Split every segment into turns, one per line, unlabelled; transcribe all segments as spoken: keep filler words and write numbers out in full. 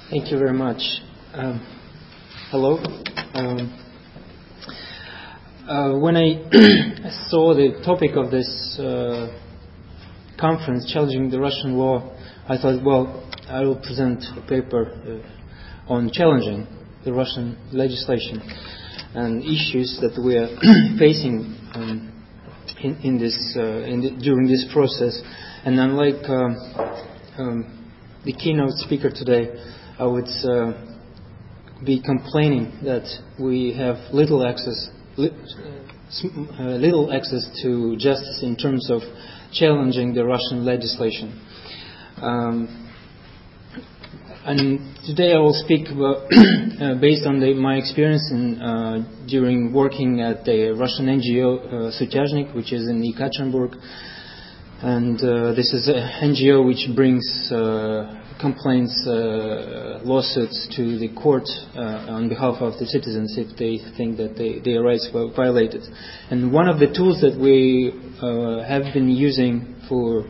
Thank you very much. Um, hello. Um, uh, when I saw the topic of this uh, conference, challenging the Russian law, I thought, well, I will present a paper uh, on challenging the Russian legislation and issues that we are facing um, in, in this uh, in the, during this process. And unlike um, um, the keynote speaker today, I would uh, be complaining that we have little access, li- uh, little access to justice in terms of challenging the Russian legislation. Um, and today I will speak about, uh, based on the, my experience in, uh, during working at the Russian N G O uh, Sutyazhnik, which is in Ekaterinburg, and uh, this is an N G O which brings uh, complaints, uh, lawsuits to the court uh, on behalf of the citizens if they think that they, their rights were violated. And one of the tools that we uh, have been using for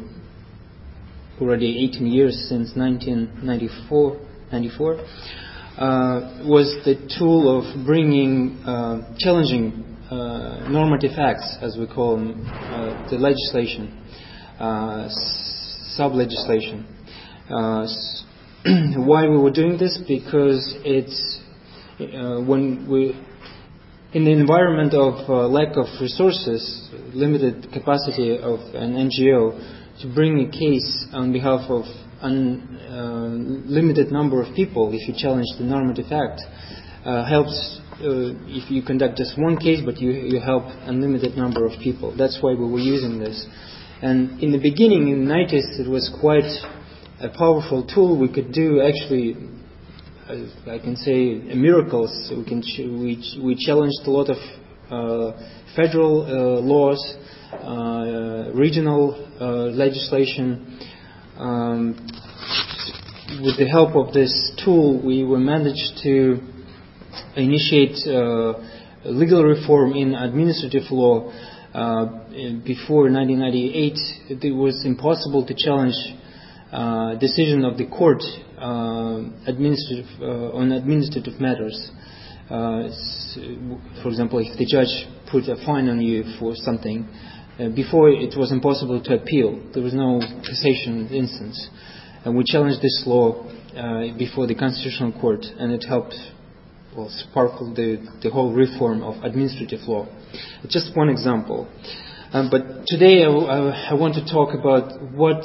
already eighteen years, since nineteen ninety-four, ninety-four, uh, was the tool of bringing, uh, challenging uh, normative acts, as we call them, uh, the legislation, uh, sub-legislation. Uh, why we were doing this? Because it's uh, when we, in the environment of uh, lack of resources, limited capacity of an N G O to bring a case on behalf of an uh, limited number of people, if you challenge the normative act, uh, helps uh, if you conduct just one case, but you, you help a limited number of people. That's why we were using this. And in the beginning, in the nineties, it was quite a powerful tool. We could do actually, uh, I can say, miracles. We can ch- we ch- we challenged a lot of uh, federal uh, laws, uh, regional uh, legislation. Um, with the help of this tool, we were managed to initiate uh, legal reform in administrative law. Uh, before nineteen ninety-eight, it was impossible to challenge Uh, decision of the court uh, administrative uh, on administrative matters. Uh, for example, if the judge put a fine on you for something, uh, before it was impossible to appeal. There was no cassation instance, and we challenged this law uh, before the Constitutional Court, and it helped, well, sparkle the the whole reform of administrative law. Just one example, um, but today I, I, I want to talk about what.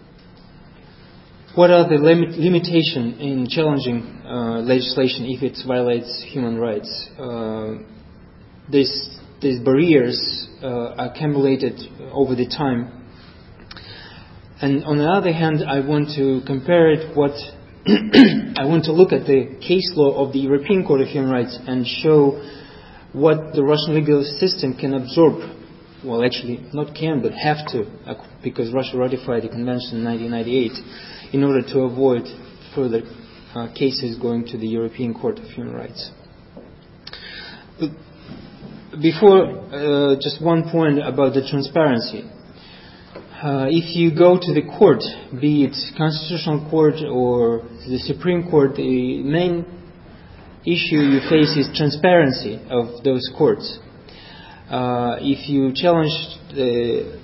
What are the limit, limitation in challenging uh, legislation if it violates human rights? Uh, these, these barriers uh, accumulated over the time. And on the other hand, I want to compare it what I want to look at the case law of the European Court of Human Rights and show what the Russian legal system can absorb. Well, actually, not can, but have to, because Russia ratified the convention in nineteen ninety-eight. In order to avoid further uh, cases going to the European Court of Human Rights. Before, uh, just one point about the transparency. Uh, if you go to the court, be it Constitutional Court or the Supreme Court, the main issue you face is transparency of those courts. Uh, if you challenge the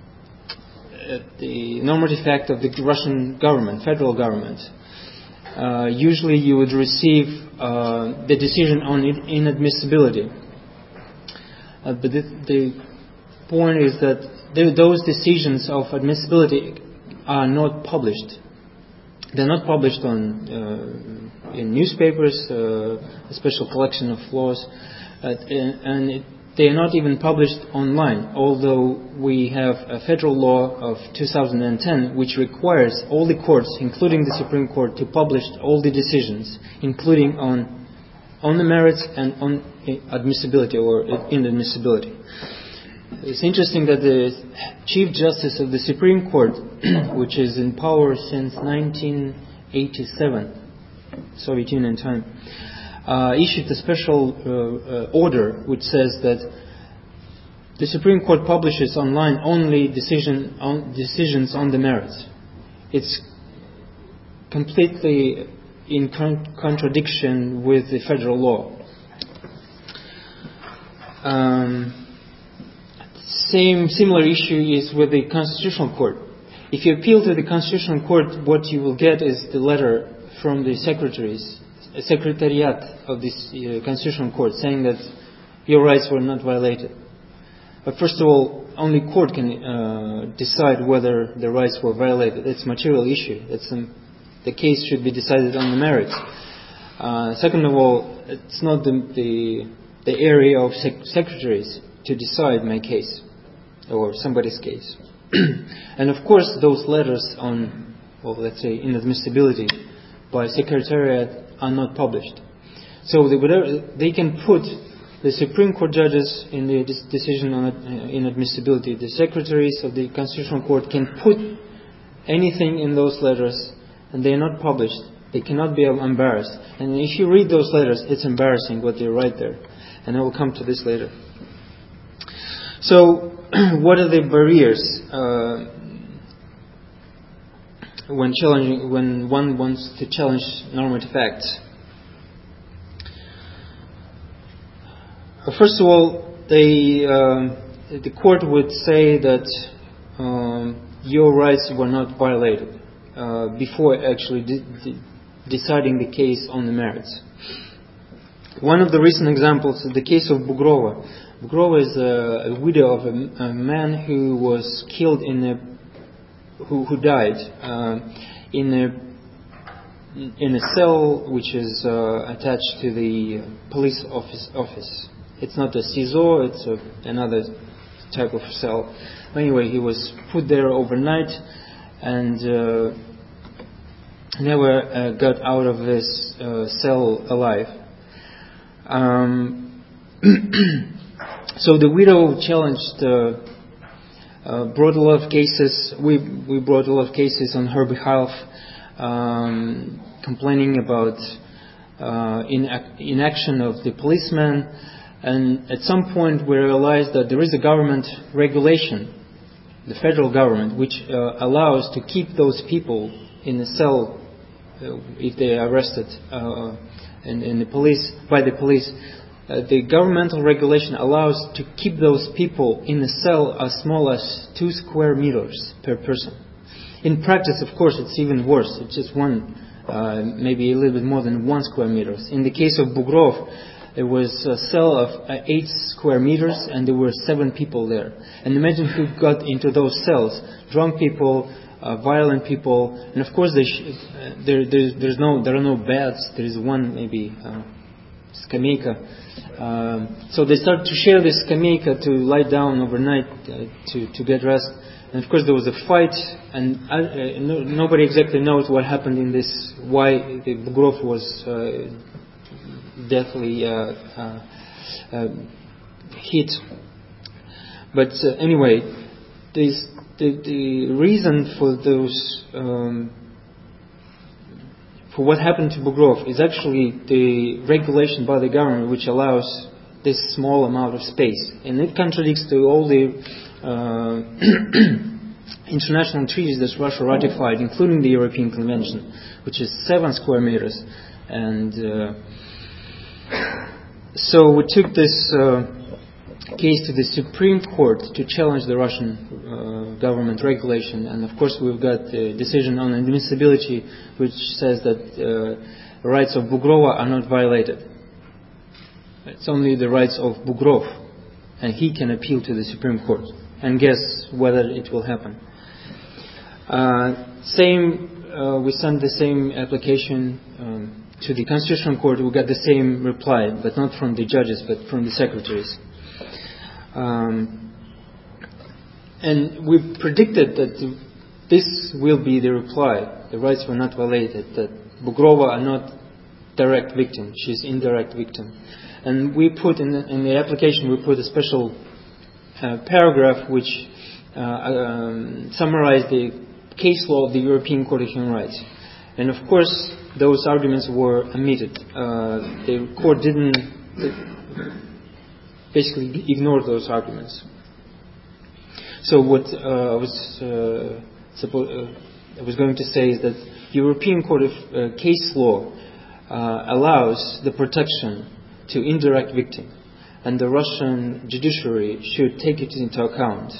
the normative act of the Russian government, federal government, uh, usually you would receive uh, the decision on inadmissibility. Uh, but the, the point is that the, those decisions of admissibility are not published. They're not published on uh, in newspapers, uh, a special collection of laws, uh, and it, they are not even published online, although we have a federal law of two thousand ten which requires all the courts, including the Supreme Court, to publish all the decisions, including on on the merits and on admissibility or inadmissibility. It's interesting that the Chief Justice of the Supreme Court, which is in power since nineteen eighty-seven, Soviet Union time, Uh, issued a special uh, uh, order which says that the Supreme Court publishes online only decision on, decisions on the merits. It's completely in con- contradiction with the federal law. Um, same similar issue is with the Constitutional Court. If you appeal to the Constitutional Court, what you will get is the letter from the secretaries, secretariat of this uh, Constitutional Court saying that your rights were not violated. But first of all, only court can uh, decide whether the rights were violated. It's a material issue. It's um, the case should be decided on the merits. Uh, second of all, it's not the the, the area of sec- secretaries to decide my case or somebody's case. And of course, those letters on, well, let's say, inadmissibility by Secretariat are not published. So they, whatever, they can put the Supreme Court judges in the decision on uh, inadmissibility. The secretaries of the Constitutional Court can put anything in those letters, and they are not published. They cannot be embarrassed. And if you read those letters, it's embarrassing what they write there. And I will come to this later. So, what are the barriers uh, when challenging, when one wants to challenge normative acts? Uh, first of all, they, uh, the court would say that um, your rights were not violated uh, before actually de- de- deciding the case on the merits. One of the recent examples is the case of Bugrova. Bugrova is a, a widow of a, a man who was killed in a, who, who died uh, in a in a cell which is uh, attached to the police office. Office. It's not a C I S O, it's a, another type of cell. Anyway, he was put there overnight and uh, never uh, got out of this uh, cell alive. Um, so the widow challenged, uh, uh, brought a lot of cases. We we brought a lot of cases on her behalf, um, complaining about uh, inac- inaction of the policeman. And at some point, we realized that there is a government regulation, the federal government, which uh, allows to keep those people in a cell uh, if they are arrested uh, in, in the police by the police. Uh, the governmental regulation allows to keep those people in a cell as small as two square meters per person. In practice, of course, it's even worse. It's just one, uh, maybe a little bit more than one square meters. In the case of Bugrov, it was a cell of uh, eight square meters, and there were seven people there. And imagine who got into those cells: drunk people, uh, violent people, and of course, they sh- uh, there, there's, there's no, there are no beds. There is one maybe uh, skameyka. Um, so they started to share this skameyka to lie down overnight uh, to to get rest. And of course, there was a fight, and uh, uh, no, nobody exactly knows what happened in this. Why the Bugrov was Uh, deathly uh, uh, uh, hit. But uh, anyway, this, the, the reason for those um, for what happened to Bugrov is actually the regulation by the government which allows this small amount of space, and it contradicts to all the uh, international treaties that Russia ratified, including the European Convention, which is seven square meters. And uh, so we took this uh, case to the Supreme Court to challenge the Russian uh, government regulation, and of course we've got the decision on admissibility, which says that uh, the rights of Bugrova are not violated. It's only the rights of Bugrov, and he can appeal to the Supreme Court. And guess whether it will happen. Uh, same, uh, we sent the same application um, to the Constitutional Court. We got the same reply, but not from the judges, but from the secretaries. Um, and we predicted that this will be the reply. The rights were not violated, that Bugrova are not direct victim, she's indirect victim. And we put in the, in the application, we put a special uh, paragraph which uh, um, summarized the case law of the European Court of Human Rights. And of course, those arguments were omitted. Uh, the court didn't basically ignore those arguments. So what uh, I was uh, suppo- uh, I was going to say is that European Court of uh, Case Law uh, allows the protection to indirect victim, and the Russian judiciary should take it into account.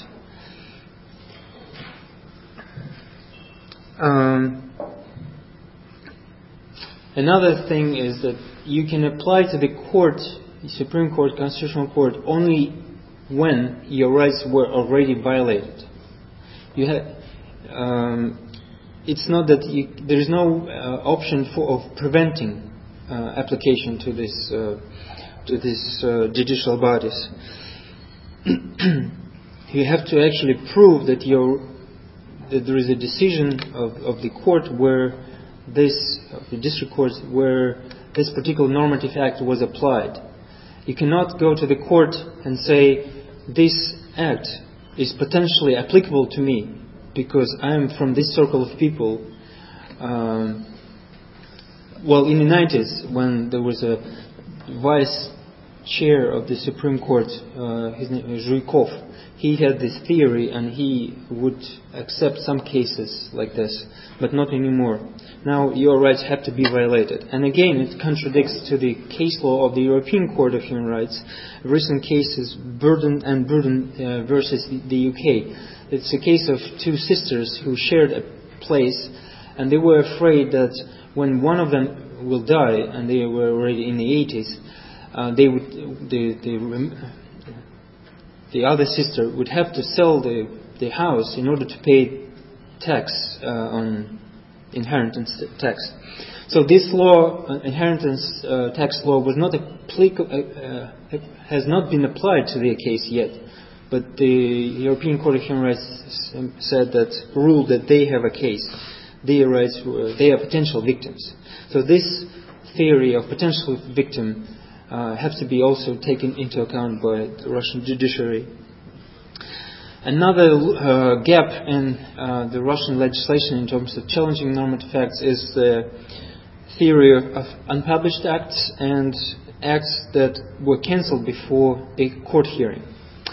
Um, another thing is that you can apply to the court, the Supreme Court, Constitutional Court, only when your rights were already violated. You have, um, it's not that you, there is no uh, option for of preventing uh, application to this uh, to these uh, judicial bodies. You have to actually prove that your that there is a decision of, of the court where this, of the district court, where this particular normative act was applied. You cannot go to the court and say, this act is potentially applicable to me because I am from this circle of people. Um, well, in the nineties, when there was a vice chair of the Supreme Court, uh, his name is Zhuikov, he had this theory and he would accept some cases like this, but not anymore. Now your rights have to be violated. And again, it contradicts to the case law of the European Court of Human Rights. Recent cases, Burden and Burden uh, versus the U K. It's a case of two sisters who shared a place, and they were afraid that when one of them will die, and they were already in the eighties, uh, they would the the the other sister would have to sell the the house in order to pay tax uh, on inheritance tax. So this law, uh, inheritance uh, tax law, was not applicable, uh, uh, has not been applied to their case yet. But the European Court of Human Rights said that, ruled that they have a case. Their rights were, they are potential victims. So this theory of potential victim uh, has to be also taken into account by the Russian judiciary. Another uh, gap in uh, the Russian legislation in terms of challenging normative acts is the theory of unpublished acts and acts that were cancelled before a court hearing.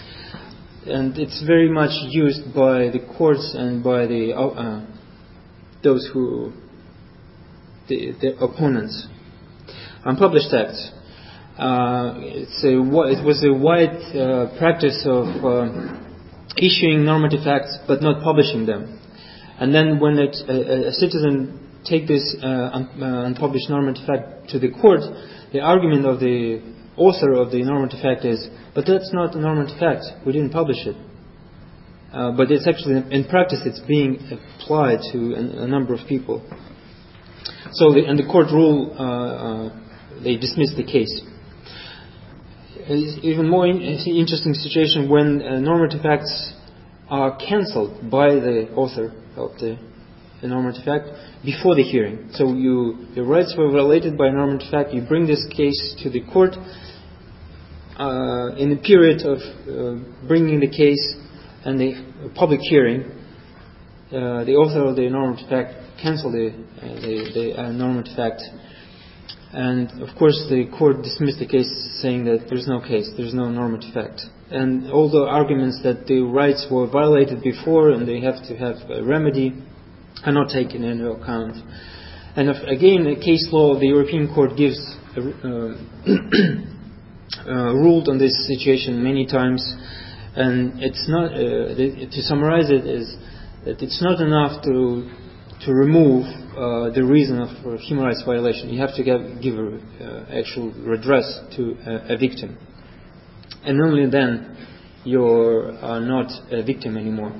And it's very much used by the courts and by the uh, those who the, the opponents. Unpublished acts. Uh, it's a, it was a wide uh, practice of uh, issuing normative acts but not publishing them. And then when it, a, a citizen take this uh, un, uh, unpublished normative act to the court, the argument of the author of the normative act is, but that's not a normative act, we didn't publish it. Uh, but it's actually, in practice, it's being applied to a, a number of people. So, the, and the court rule, uh, uh, they dismissed the case. It's even more in, interesting situation when uh, normative acts are cancelled by the author of the, the normative act before the hearing. So you, your rights were violated by a normative act. You bring this case to the court. Uh, in the period of uh, bringing the case and the public hearing, uh, the author of the normative act cancelled the, uh, the, the uh, normative act. And of course the court dismissed the case saying that there's no case, there's no normative act. And all the arguments that the rights were violated before and they have to have a remedy are not taken into account. And if, again, the case law of the European Court gives a, uh, uh, ruled on this situation many times, and it's not, uh, the, to summarize it, is that it's not enough to to remove uh, the reason of for human rights violation. You have to give, give a, uh, actual redress to a, a victim, and only then you're uh, not a victim anymore.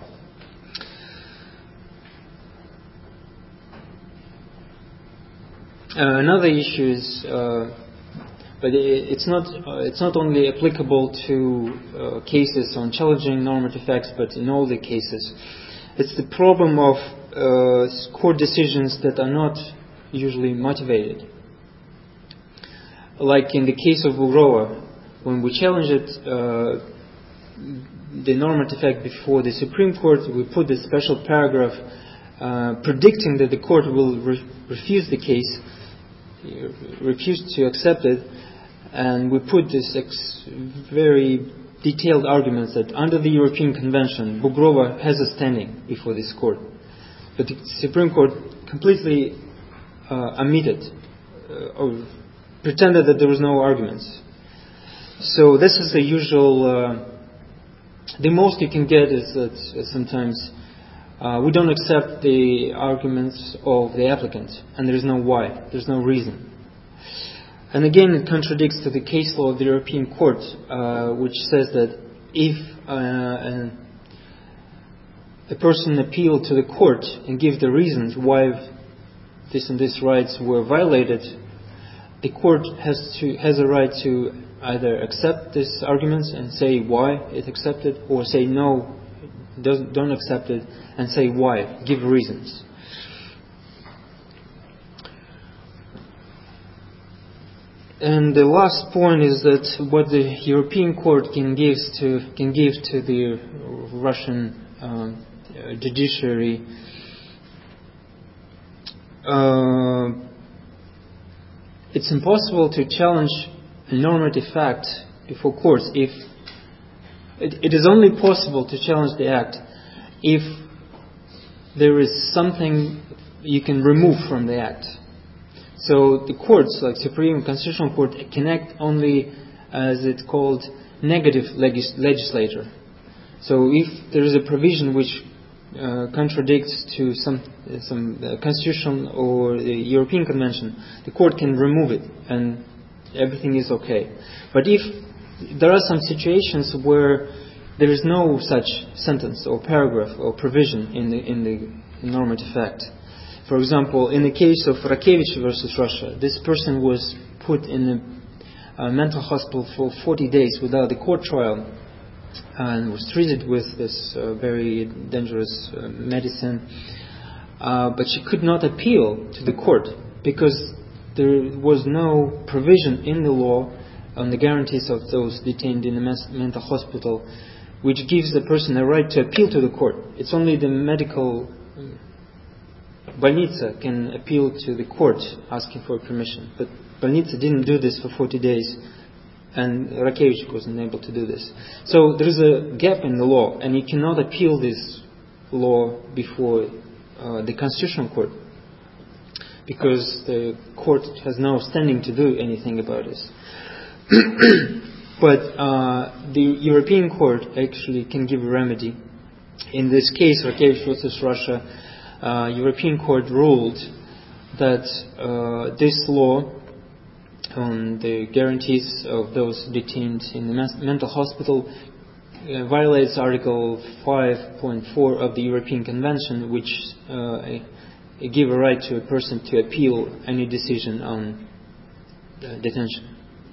Uh, another issue is, uh, but it's not uh, it's not only applicable to uh, cases on challenging normative acts, but in all the cases. It's the problem of uh, court decisions that are not usually motivated. Like in the case of Bugrova, when we challenged it, uh, the normative act before the Supreme Court, we put a special paragraph uh, predicting that the court will re- refuse the case, refuse to accept it, and we put this ex- very detailed arguments that under the European Convention, Bugrova has a standing before this court. But the Supreme Court completely uh, omitted uh, or pretended that there was no arguments. So this is the usual. Uh, the most you can get is that sometimes uh, we don't accept the arguments of the applicant, and there is no why. There's no reason. And again, it contradicts to the case law of the European Court, uh, which says that if uh, an, a person appealed to the court and give the reasons why this and this rights were violated, the court has to has a right to either accept these arguments and say why it accepted, or say no, doesn't, don't accept it, and say why, give reasons. And the last point is that what the European Court can give to can give to the Russian um, judiciary uh, it's impossible to challenge a normative fact before courts if it, it is only possible to challenge the act if there is something you can remove from the act. So the courts, like Supreme Constitutional Court, can act only as it's called negative legis- legislator. So if there is a provision which uh, contradicts to some some uh, constitution or the European Convention, the court can remove it and everything is okay. But if there are some situations where there is no such sentence or paragraph or provision in the in the normative act. For example, in the case of Rakevich versus Russia, this person was put in a, a mental hospital for forty days without a court trial and was treated with this uh, very dangerous uh, medicine. Uh, but she could not appeal to the court because there was no provision in the law on the guarantees of those detained in a mes- mental hospital which gives the person a right to appeal to the court. It's only the medical Bolnitsa can appeal to the court asking for permission. But Bolnitsa didn't do this for forty days, and Rakevich wasn't able to do this. So there is a gap in the law, and you cannot appeal this law before uh, the Constitutional Court, because the court has no standing to do anything about this. But uh, the European Court actually can give a remedy. In this case, Rakevich versus Russia, Uh, European Court ruled that uh, this law on the guarantees of those detained in the mas- mental hospital uh, violates Article five point four of the European Convention, which uh, give a right to a person to appeal any decision on uh, detention.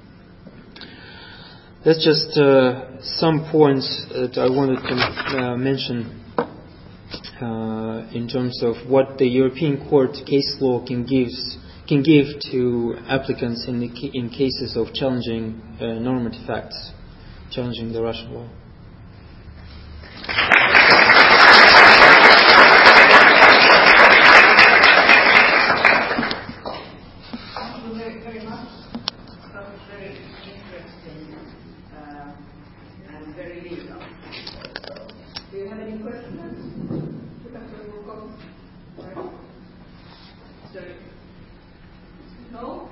That's just uh, some points that I wanted to uh, mention Uh, in terms of what the European Court case law can give can give to applicants in the in cases of challenging uh, normative facts, challenging the Russian law.
Thank you very, very much. That was very interesting uh, and very legal. Do you have any questions? No?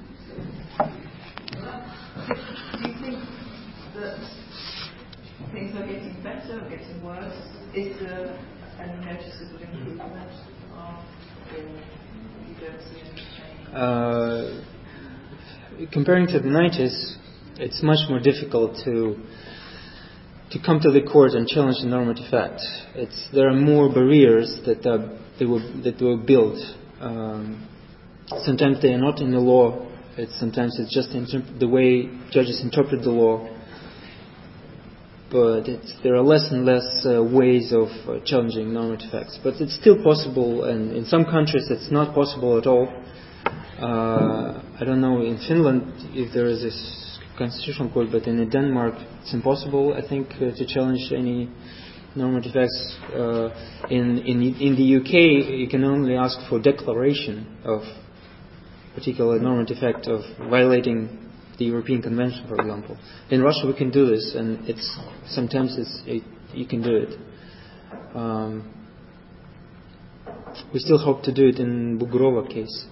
Do you think that things are getting better or getting worse? Is there any noticeable improvement, or you don't see any change?
Uh, comparing to the nineties, it's much more difficult to to come to the court and challenge the normative act. It's there are more barriers that are, they were that were built. Um, sometimes they are not in the law. It's sometimes it's just interp- the way judges interpret the law. But it's, there are less and less uh, ways of uh, challenging normative acts. But it's still possible, and in some countries it's not possible at all. Uh, I don't know in Finland if there is this constitutional court, but in Denmark it's impossible, I think, uh, to challenge any normative acts. Uh, in, in in the U K, you can only ask for declaration of particular normative act of violating the European Convention, for example. In Russia, we can do this, and it's sometimes it's it, you can do it. Um, we still hope to do it in Bugrova case.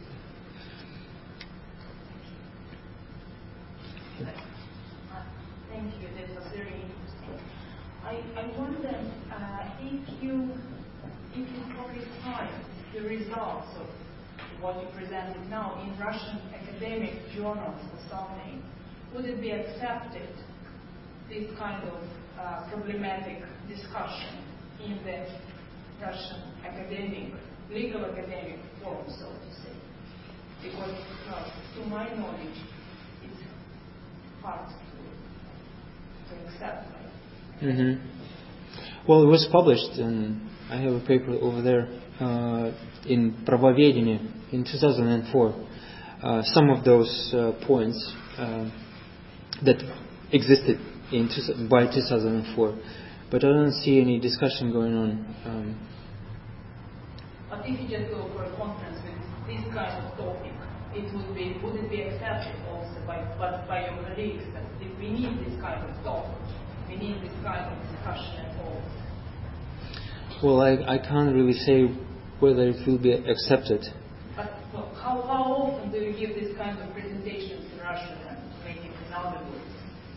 Thank you. That was very interesting. I, I wonder uh, if you if you publicize the results of what you presented now in Russian academic journals or something, would it be accepted, this kind of uh, problematic discussion in the Russian academic, legal academic form, so to say? Because, well, to my knowledge, it's hard to, to accept. Right?
Mm-hmm. Well, it was published, and I have a paper over there uh, in Pravovedenie in two thousand four. Uh, some of those uh, points uh, that existed in two, by two thousand four, but I don't see any discussion going on. Um,
but if you just go for a conference with this kind of topic, it would be would it be accepted also by but by your colleagues that if we need this kind of topic, we need this kind of discussion at all?
Well, I, I can't really say whether it will be accepted.
But well, how, how often do you give this kind of presentations in Russian and make it in other words?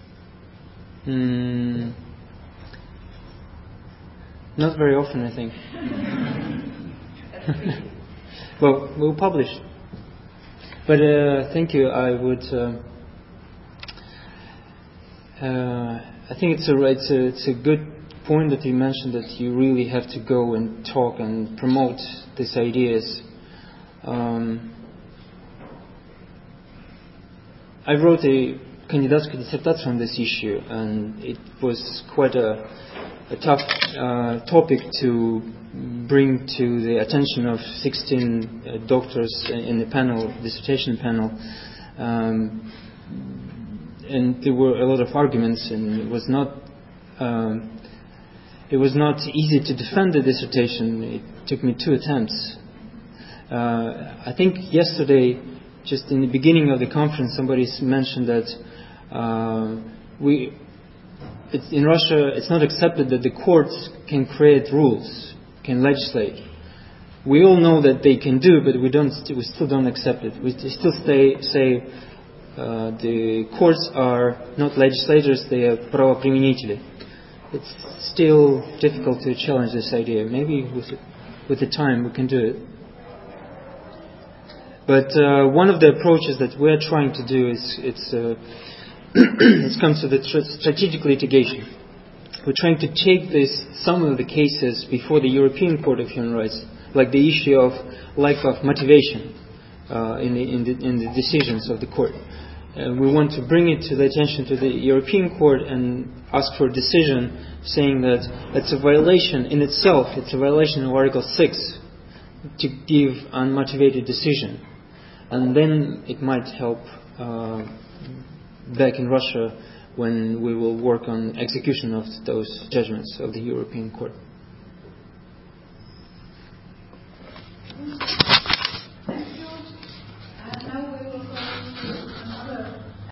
Mm, not very often, I think. Well, we'll publish. But uh, thank you. I would. Uh, uh, I think it's a it's a it's a good point that you mentioned, that you really have to go and talk and promote these ideas. Um, I wrote a кандидатскую диссертацию on this issue, and it was quite a, a tough uh, topic to bring to the attention of sixteen uh, doctors in the panel, dissertation panel. Um, and there were a lot of arguments, and it was not um, it was not easy to defend the dissertation. It took me two attempts. Uh, I think yesterday, just in the beginning of the conference, somebody mentioned that uh, we, it's, in Russia, it's not accepted that the courts can create rules, can legislate. We all know that they can do, but we don't. We still don't accept it. We still stay, say uh, the courts are not legislators; they are правоприменители. It's still difficult to challenge this idea. Maybe with with the time we can do it. But uh, one of the approaches that we're trying to do is it's uh, it comes to the tr- strategic litigation. We're trying to take this some of the cases before the European Court of Human Rights, like the issue of lack of motivation uh, in the in the in the decisions of the court. Uh, we want to bring it to the attention to the European Court and ask for a decision saying that it's a violation in itself, it's a violation of Article six to give unmotivated decision. And then it might help uh, back in Russia when we will work on execution of those judgments of the European Court.